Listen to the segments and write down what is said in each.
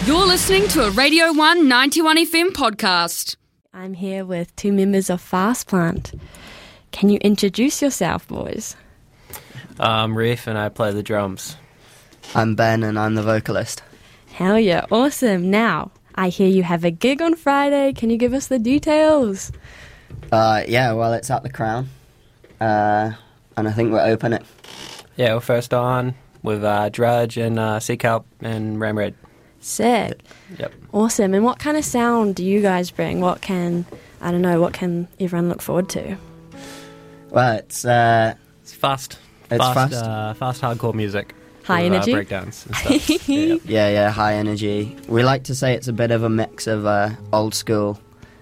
You're listening to a Radio 1 91 FM podcast. I'm here with two members of Fast Plant. Can you introduce yourself, boys? I'm Reef and I play the drums. I'm Ben and I'm the vocalist. Hell yeah, awesome. Now, I hear you have a gig on Friday. Can you give us the details? It's at the Crown. And I think we're open it. Yeah, we're first on with Drudge and Sea Kelp and Ram Red. Sick. Yep. Awesome. And what kind of sound do you guys bring? What can everyone look forward to? Well, it's fast. It's fast. Fast hardcore music. High with, energy? breakdowns and stuff. Yep. Yeah, high energy. We like to say it's a bit of a mix of old school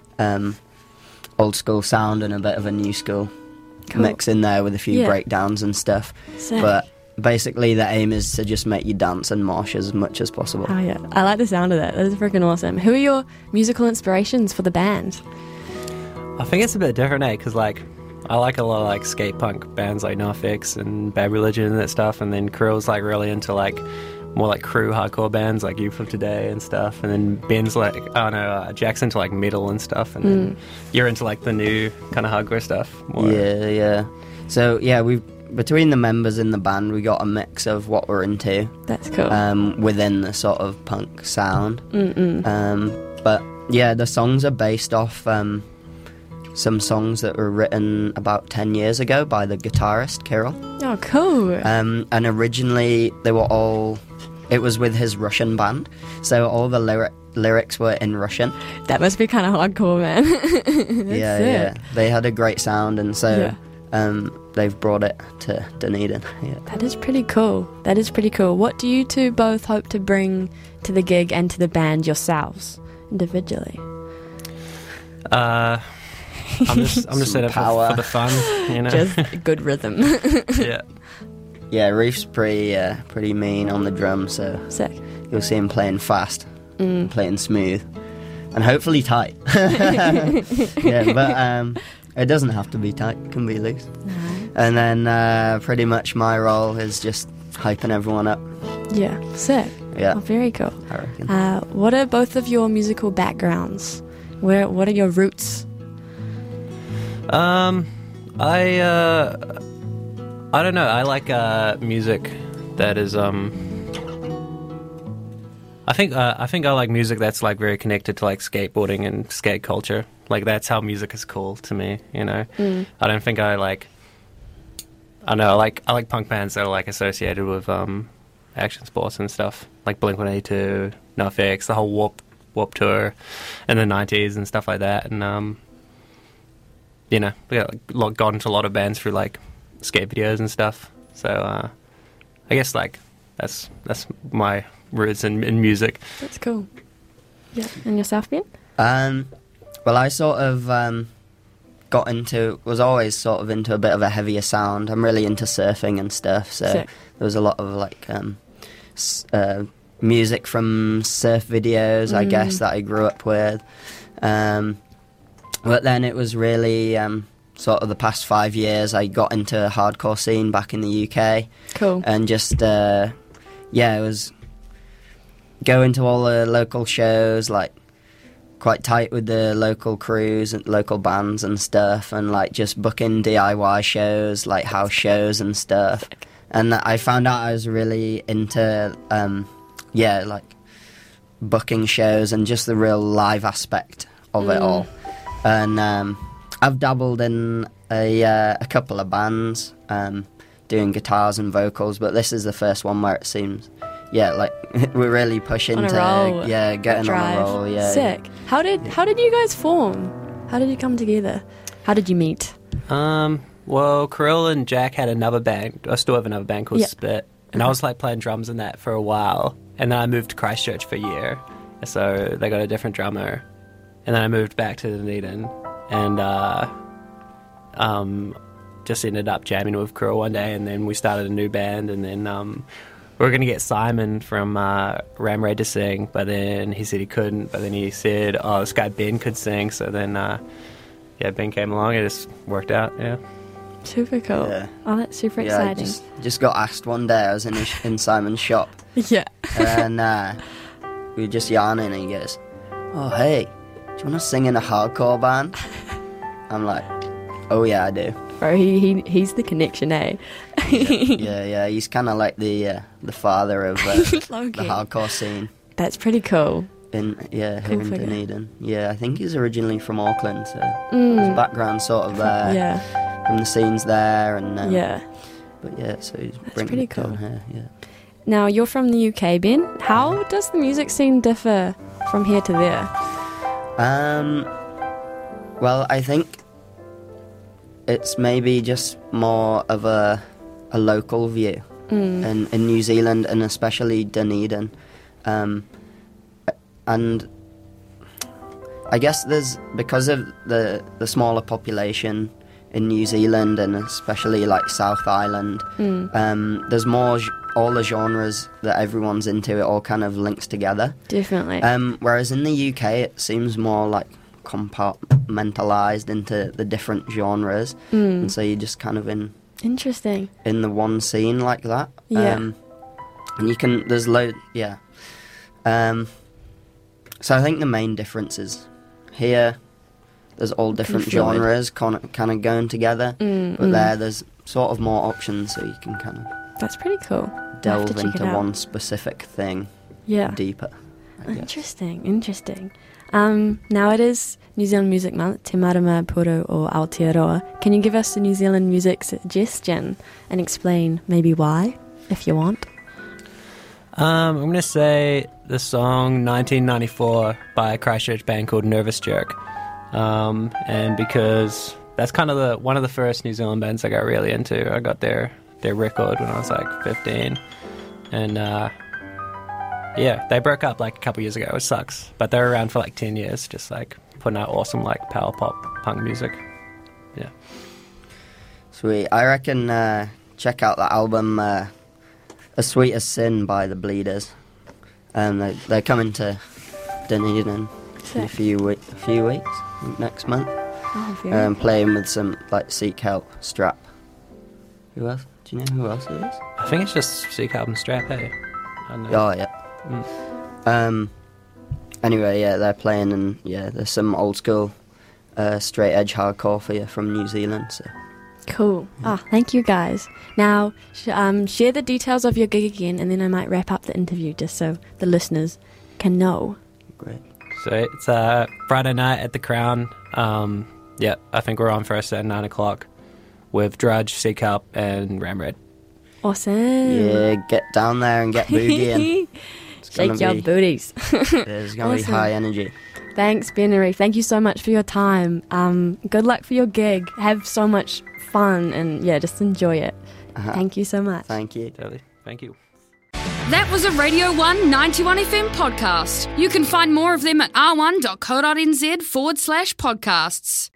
sound and a bit of a new school mix in there with a few breakdowns and stuff. Sick. But basically the aim is to just make you dance and mosh as much as possible. Oh yeah, I like the sound of that. That is freaking awesome. Who are your musical inspirations for the band? I think it's a bit different, because I like a lot of skate punk bands like NoFX and Bad Religion and that stuff, and then Krill's really into more crew hardcore bands like Youth of Today and stuff, and then Ben's Jack's into metal and stuff, and then you're into the new kind of hardcore stuff more. Yeah. So between the members in the band, we got a mix of what we're into. That's cool. Within the sort of punk sound. But yeah, the songs are based off some songs that were written about 10 years ago by the guitarist Kirill. Oh, cool. And originally it was with his Russian band, so all the lyrics were in Russian. That must be kind of hardcore, man. Yeah. They had a great sound, and so they've brought it to Dunedin. Yeah. That is pretty cool. What do you two both hope to bring to the gig and to the band yourselves, individually? I'm just in it for the fun, Just good rhythm. Yeah. Yeah, Reef's pretty mean on the drums, so Sick. you'll see him playing fast, playing smooth, and hopefully tight. Yeah, but it doesn't have to be tight; it can be loose. Nice. And then pretty much my role is just hyping everyone up. Yeah, sick. Yeah, Oh, very cool. I reckon. What are both of your musical backgrounds? What are your roots? I don't know. I like music that is I think I like music that's very connected to skateboarding and skate culture. That's how music is cool to me, I don't think I like punk bands that are associated with action sports and stuff, like Blink-182, NoFX, the whole Warp Tour in the 90s and stuff like that. And we got into a lot of bands through skate videos and stuff. So I guess that's my roots in music. That's cool. Yeah, and yourself, Ben? Well, I sort of was always sort of into a bit of a heavier sound. I'm really into surfing and stuff, so Sick. there was a lot of music from surf videos, I guess, that I grew up with. But then it was really sort of the past 5 years I got into a hardcore scene back in the UK. Cool. And just, it was going to all the local shows, quite tight with the local crews and local bands and stuff, and just booking DIY shows, house shows and stuff. And I found out I was really into, booking shows and just the real live aspect of it all. And I've dabbled in a couple of bands, doing guitars and vocals, but this is the first one where it seems, we're really pushing On a to, roll. getting on a roll. Yeah. Sick. How did you guys form? How did you come together? How did you meet? Well, Kirill and Jack had another band. I still have another band called Yep. Spit, and I was playing drums in that for a while, and then I moved to Christchurch for a year, so they got a different drummer, and then I moved back to Dunedin, and just ended up jamming with Kirill one day, and then we started a new band, and then we were going to get Simon from Ram Ray to sing, but then he said he couldn't, but then he said, oh, this guy Ben could sing, so then Ben came along, it just worked out, yeah. Super cool. Yeah. Oh, that's super Yeah, exciting. I just got asked one day. I was in Simon's shop, Yeah. and we were just yarning, and he goes, "Oh, hey, do you want to sing in a hardcore band?" I'm like, "Oh yeah, I do." Bro, he's the connection, eh? Yeah. He's kind of like the father of the Loki. hardcore scene That's pretty cool. here Cool in figure. Dunedin. Yeah, I think he's originally from Auckland, so his background's sort of there. Yeah, From the scenes there, and yeah. But yeah, so he's That's bringing pretty it down cool. here. Yeah. Now, you're from the UK, Ben. How does the music scene differ from here to there? Well, I think it's maybe just more of a local view in New Zealand, and especially Dunedin. And I guess because of the smaller population in New Zealand, and especially like South Island, there's more all the genres that everyone's into. It all kind of links together. Definitely. Whereas in the UK, it seems more like compartmentalized into the different genres, and so you're just kind of in Interesting. the one scene like that. Yeah. And you can there's yeah. So I think the main difference is here there's all different feel it. genres kind of going together, but there's sort of more options, so you can kind of That's pretty cool. delve check it into out. one specific thing Yeah. deeper, I guess. Interesting. Now it is New Zealand Music Month, Te Marama Puru o Aotearoa. Can you give us a New Zealand music suggestion and explain maybe why, if you want? I'm going to say the song 1994 by a Christchurch band called Nervous Jerk. And because that's kind of one of the first New Zealand bands I got really into. I got their record when I was like 15. And yeah, they broke up like a couple years ago. It sucks. But they were around for like 10 years, just like putting out awesome like power pop punk music. Yeah. Sweet. I reckon check out the album A Sweet as Sin by the Bleeders. They're coming to Dunedin in a few weeks, next month. Oh, very Playing with some like Seek Help, Strap. Who else? Do you know who else it is? I think it's just Seek Album Strap, hey? I don't know. Oh yeah. Anyway, yeah, they're playing, and yeah, there's some old school straight edge hardcore for you from New Zealand. So cool. Thank you guys. Now, share the details of your gig again, and then I might wrap up the interview just so the listeners can know. great. So it's Friday night at the Crown. Yeah, I think we're on first at 9 o'clock with Drudge, Seek Help, and Ramred. Awesome. Yeah, get down there and get booty in. Shake your booties. There's gonna be Awesome. high energy. Thanks, Ben and Reef. Thank you so much for your time. Good luck for your gig. Have so much fun, and yeah, just enjoy it. Thank you so much. Thank you. Totally. Thank you. That was a Radio 1 91 FM podcast. You can find more of them at r1.co.nz/podcasts.